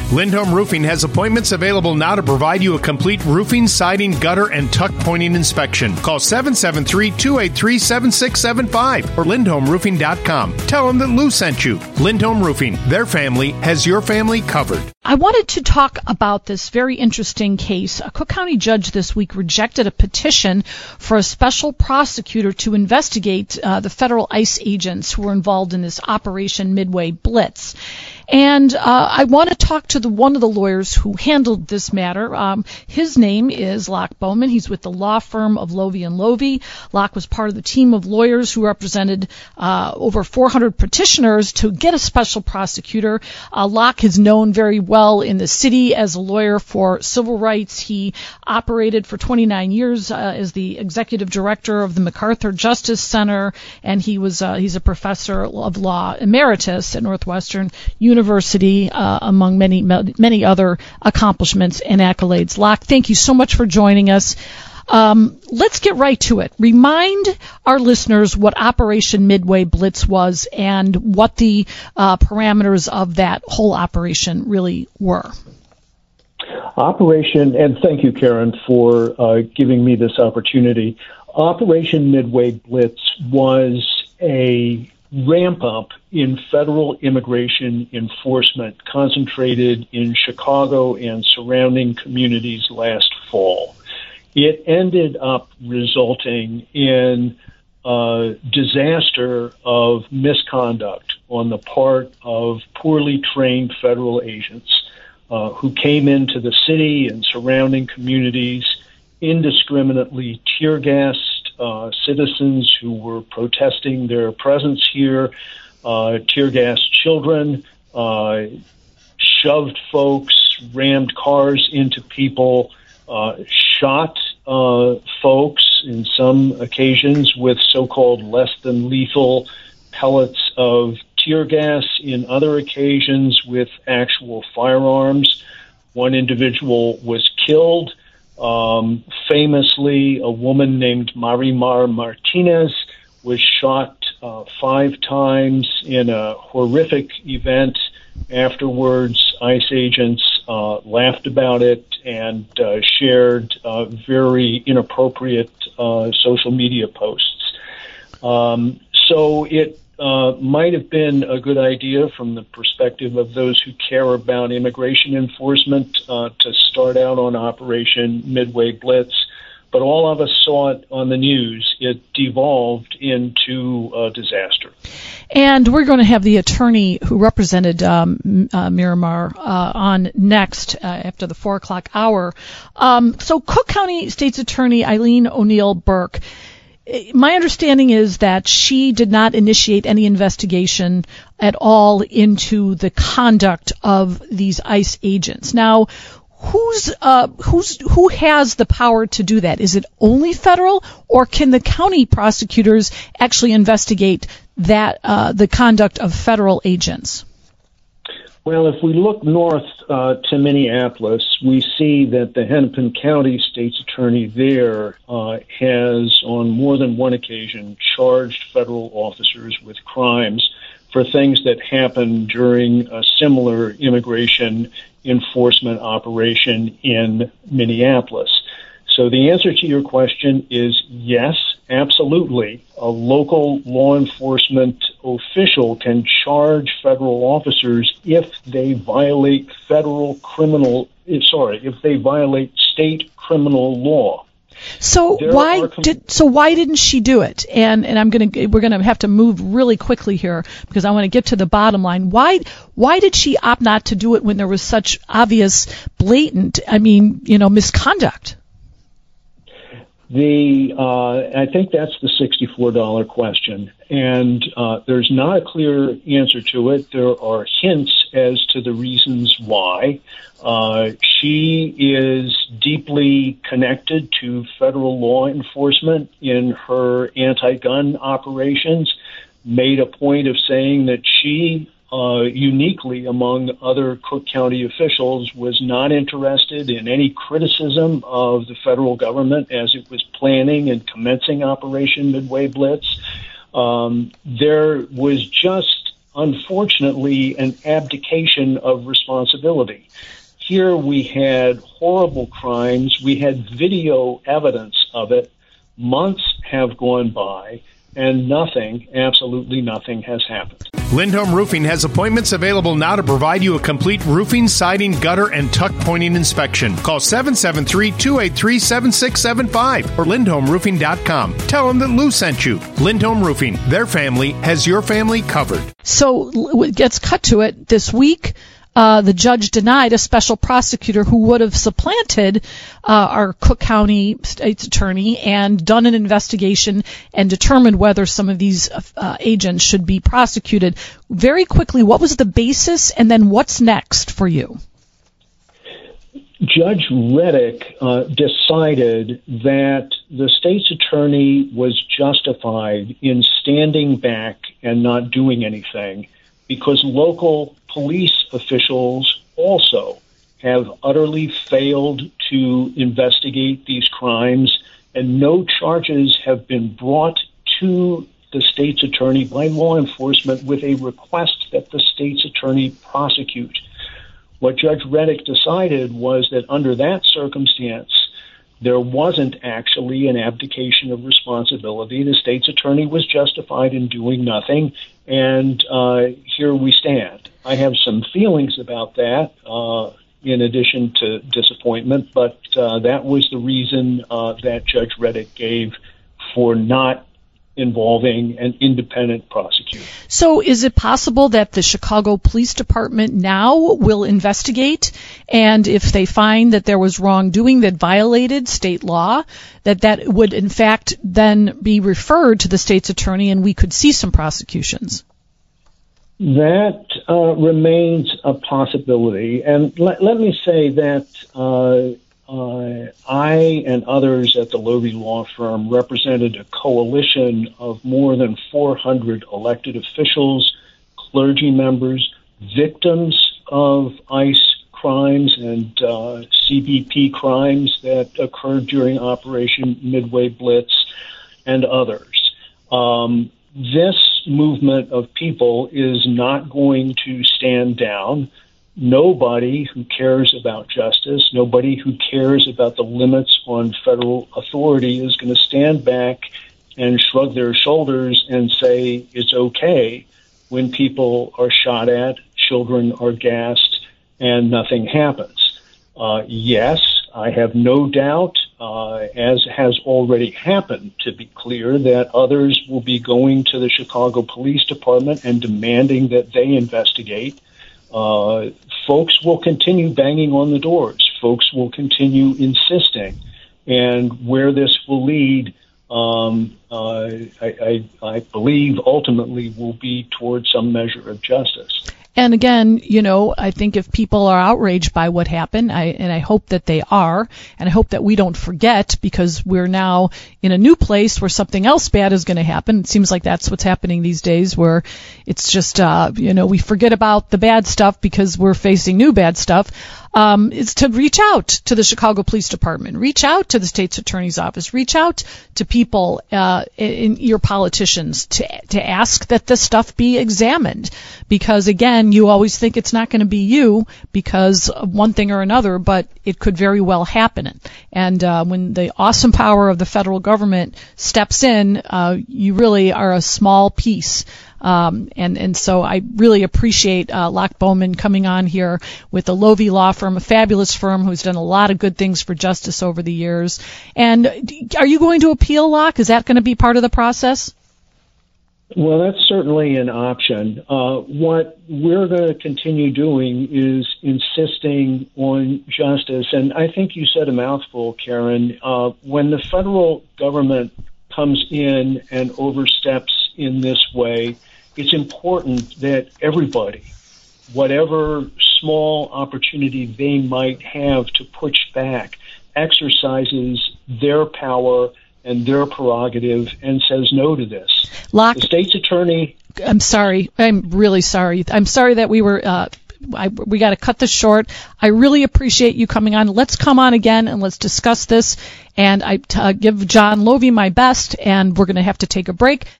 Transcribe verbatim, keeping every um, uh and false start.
Lindholm Roofing has appointments available now to provide you a complete roofing, siding, gutter, and tuck pointing inspection. Call seven seven three, two eight three, seven six seven five or lindholm roofing dot com. Tell them that Lou sent you. Lindholm Roofing, their family has your family covered. I wanted to talk about this very interesting case. A Cook County judge this week rejected a petition for a special prosecutor to investigate uh, the federal ICE agents who were involved in this Operation Midway Blitz. And uh, I want to talk to the one of the lawyers who handled this matter. Um, his name is Locke Bowman. He's with the law firm of Lovey and Lovey. Locke was part of the team of lawyers who represented uh, over four hundred petitioners to get a special prosecutor. Uh, Locke is known very well in the city as a lawyer for civil rights. He operated for twenty-nine years uh, as the executive director of the MacArthur Justice Center, and he was uh, he's a professor of law emeritus at Northwestern University. University, uh, among many, many other accomplishments and accolades. Locke, thank you so much for joining us. Um, let's get right to it. Remind our listeners what Operation Midway Blitz was and what the uh, parameters of that whole operation really were. Operation, and thank you, Karen, for uh, giving me this opportunity. Operation Midway Blitz was a ramp up in federal immigration enforcement concentrated in Chicago and surrounding communities last fall. It ended up resulting in a disaster of misconduct on the part of poorly trained federal agents uh, who came into the city and surrounding communities, indiscriminately tear gassed Uh, citizens who were protesting their presence here, uh, tear gassed children, uh, shoved folks, rammed cars into people, uh, shot uh, folks in some occasions with so-called less than lethal pellets of tear gas, in other occasions with actual firearms. One individual was killed. Um, famously, a woman named Marimar Martinez was shot uh, five times in a horrific event. Afterwards, ICE agents uh, laughed about it and uh, shared uh, very inappropriate uh, social media posts. Um, so it Uh, might have been a good idea from the perspective of those who care about immigration enforcement uh, to start out on Operation Midway Blitz, but all of us saw it on the news. It devolved into a disaster. And we're going to have the attorney who represented um, uh, Miramar uh, on next uh, after the four o'clock hour. Um, so Cook County State's Attorney Eileen O'Neill Burke, my understanding is that she did not initiate any investigation at all into the conduct of these ICE agents. Now, who's uh, who's who has the power to do that? Is it only federal, or can the county prosecutors actually investigate that uh, the conduct of federal agents? Well, if we look north uh, to Minneapolis, we see that the Hennepin County State's Attorney there uh, has, on more than one occasion, charged federal officers with crimes for things that happened during a similar immigration enforcement operation in Minneapolis. So the answer to your question is yes, absolutely. A local law enforcement official can charge federal officers if they violate federal criminal, sorry, if they violate state criminal law. So there why com- did so why didn't she do it? And and I'm going to we're going to have to move really quickly here because I want to get to the bottom line. Why why did she opt not to do it when there was such obvious, blatant, I mean, you know, misconduct? The uh, I think that's the sixty-four dollars question, and uh, there's not a clear answer to it. There are hints as to the reasons why. Uh, she is deeply connected to federal law enforcement in her anti-gun operations, made a point of saying that she Uh, uniquely among other Cook County officials, was not interested in any criticism of the federal government as it was planning and commencing Operation Midway Blitz. Um, there was just unfortunately, an abdication of responsibility. Here we had horrible crimes. We had video evidence of it. Months have gone by, and nothing, absolutely nothing, has happened. Lindholm Roofing has appointments available now to provide you a complete roofing, siding, gutter, and tuck pointing inspection. Call seven seven three, two eight three, seven six seven five or lindholm roofing dot com. Tell them that Lou sent you. Lindholm Roofing, their family has your family covered. So it gets cut to it this week. Uh, the judge denied a special prosecutor who would have supplanted uh, our Cook County State's attorney and done an investigation and determined whether some of these uh, agents should be prosecuted. Very quickly, what was the basis, and then what's next for you? Judge Reddick uh, decided that the state's attorney was justified in standing back and not doing anything because local police officials also have utterly failed to investigate these crimes, and no charges have been brought to the state's attorney by law enforcement with a request that the state's attorney prosecute. What Judge Reddick decided was that under that circumstance, there wasn't actually an abdication of responsibility. The state's attorney was justified in doing nothing, and uh, here we stand. I have some feelings about that, uh, in addition to disappointment, but uh, that was the reason uh, that Judge Reddick gave for not involving an independent prosecutor. So is it possible that the Chicago Police Department now will investigate, and if they find that there was wrongdoing that violated state law, that that would in fact then be referred to the state's attorney and we could see some prosecutions? That uh, remains a possibility. And let, let me say that uh, Uh, I and others at the Lovie Law Firm represented a coalition of more than four hundred elected officials, clergy members, victims of ICE crimes and uh, C B P crimes that occurred during Operation Midway Blitz and others. Um, this movement of people is not going to stand down. Nobody who cares about justice, nobody who cares about the limits on federal authority is going to stand back and shrug their shoulders and say it's okay when people are shot at, children are gassed, and nothing happens. Uh, yes, I have no doubt, uh, as has already happened, to be clear, that others will be going to the Chicago Police Department and demanding that they investigate. Uh, folks will continue banging on the doors. Folks will continue insisting. And where this will lead, um, uh, I, I, I believe ultimately will be towards some measure of justice. And again, you know, I think if people are outraged by what happened, I, and I hope that they are, and I hope that we don't forget, because we're now in a new place where something else bad is going to happen. It seems like that's what's happening these days, where it's just, uh, you know, we forget about the bad stuff because we're facing new bad stuff. Um, is to reach out to the Chicago Police Department, reach out to the state's attorney's office, reach out to people, uh, in your politicians to, to ask that this stuff be examined. Because again, you always think it's not going to be you because of one thing or another, but it could very well happen. And, uh, when the awesome power of the federal government steps in, uh, you really are a small piece. Um, and, and so I really appreciate, uh, Locke Bowman coming on here with the Lovie Law Firm, a fabulous firm who's done a lot of good things for justice over the years. And are you going to appeal, Locke? Is that going to be part of the process? Well, that's certainly an option. Uh, what we're going to continue doing is insisting on justice. And I think you said a mouthful, Karen. Uh, when the federal government comes in and oversteps in this way, it's important that everybody, whatever small opportunity they might have to push back, exercises their power and their prerogative and says no to this. Locke, the state's attorney... I'm sorry. I'm really sorry. I'm sorry that we were... Uh, I, we got to cut this short. I really appreciate you coming on. Let's come on again and let's discuss this. And I uh, give John Lovie my best, and we're going to have to take a break.